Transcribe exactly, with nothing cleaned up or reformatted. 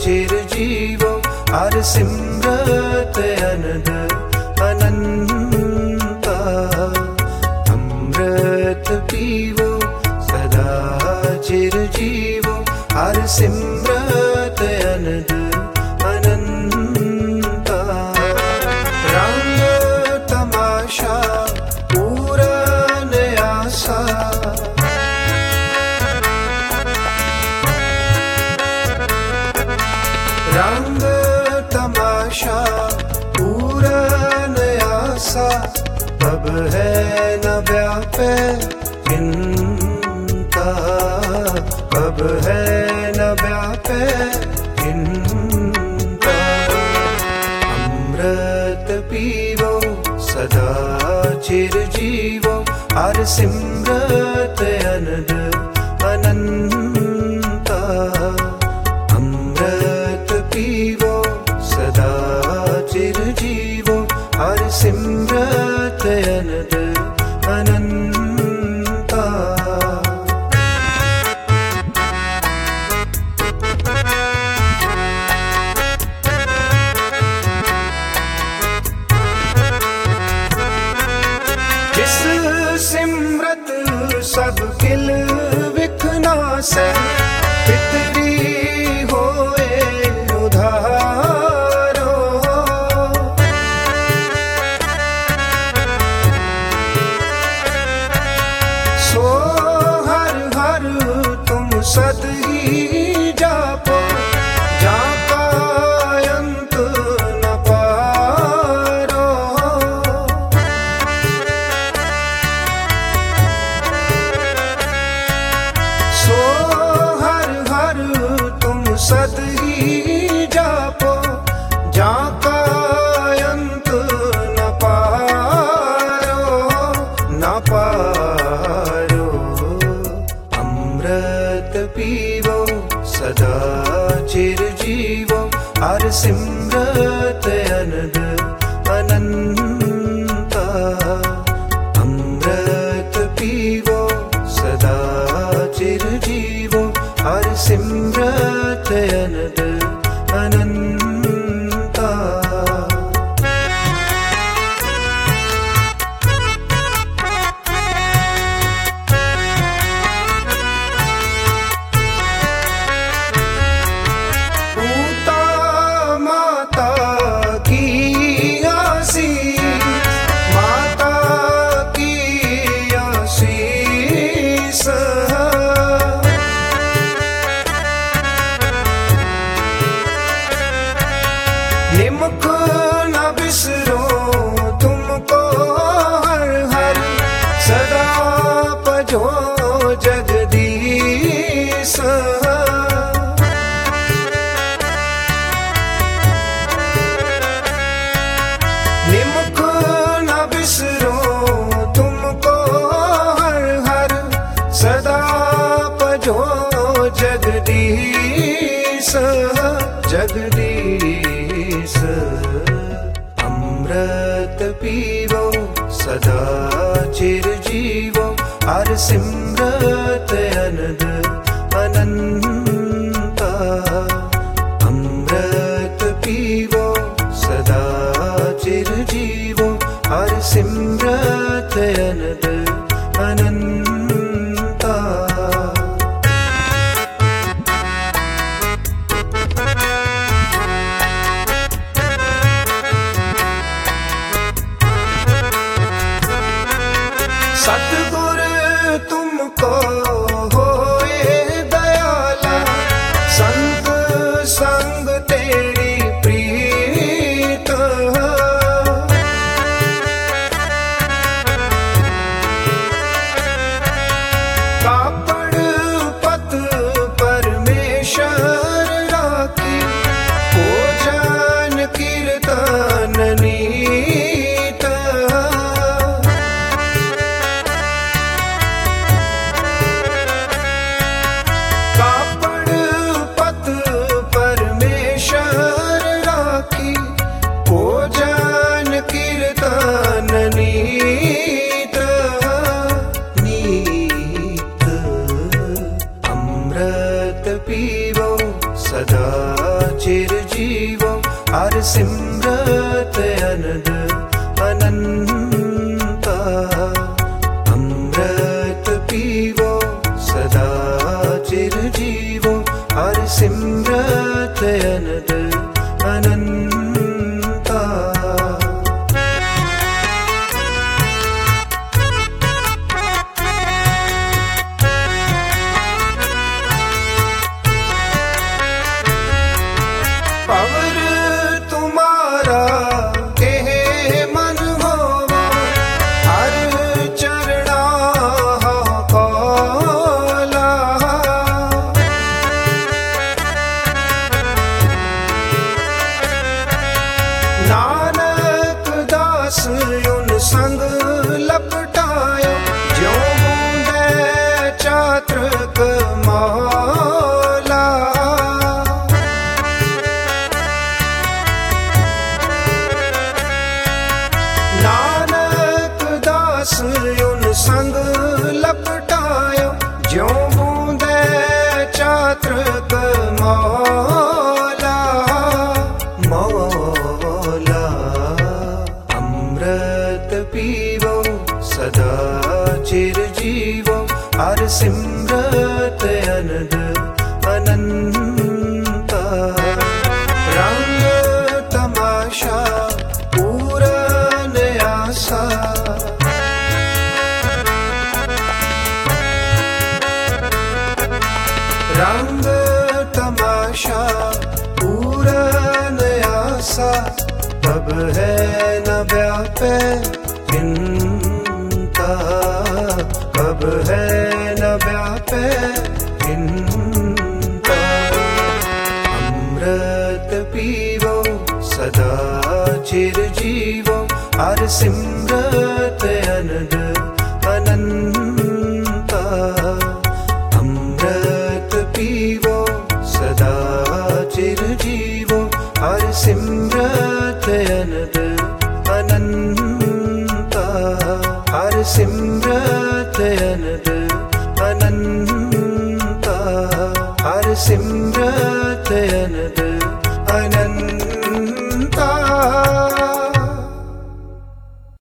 चिर जीवो हर सिमरत अनद अनंता। अमृत पीवो सदा चिर जीवो हर सिमरत अनद अनंता। रंग तमाशा पूरन आसा, रंग तमाशा पूरन आसा। अब है न व्यापे चिंता, अब है न व्यापे चिंता। अमृत पीवो सदा चिर जीवो हर सिमरत अनद अनंता। अमृत पीवो सदा चिर जीवो हर सिमरत अनद अनंता। जिस सिमरत सब किल विखनासै, पितरी होए उधारो। सो हर हर तुम सद ही जापो, जाका अंत न पारो। सो हर हर तुम सद ही जापो, जाका अंत न पारो न पारो। अमृत पीवो सदा चिर जीवो हर सिमरत अनद अनंता। अमृत पीवो सदा चिर जीवो हर सिमरत अनद अनंता। पूता माता की आसीस, माता की आसीस। निमुख न बिसरो तुमको हर हर, सदा पजो जगदीश। निमुख न बिसरो तुमको हर हर, सदा पजो जगदीश जगदीश। अमृत पीवो सदा चिर जीवो हर सिमरत अनद अनंता। अमृत पीवो सदा चिर जीवो हर सिमरत अनद अनंता। सतगुर तुमको होए दयाला, चिर जीवो हर सिमरत अनद अनंता। अमृत पीवो सदा चिर जीवो हर सिमरत अनद अनंता। पवर तुम्हारा केह मन होवा हर चरणा कौला। नानक दास उन संग लपटायो ज्यों बूंदे चातृक मौला। नानक दास उन संग लपटायो ज्यों बूंदे चातृक मौला मौला। अमृत पीवो सदा चिर जीवो हर सिमरत अनद अनंता। रंग तमाशा पूरन आसा रंग तमाशा पूरन आसा। तब है न व्यापे चिंता कब है न व्यापे चिंता। अमृत पीवो सदा चिर जीवो हर सिमरत अनद अनंता। अमृत पीवो सदा चिर जीवो हर सिमरत अनद अनंता। हर सिमरत अनद अनंता। हर सिमरत अनद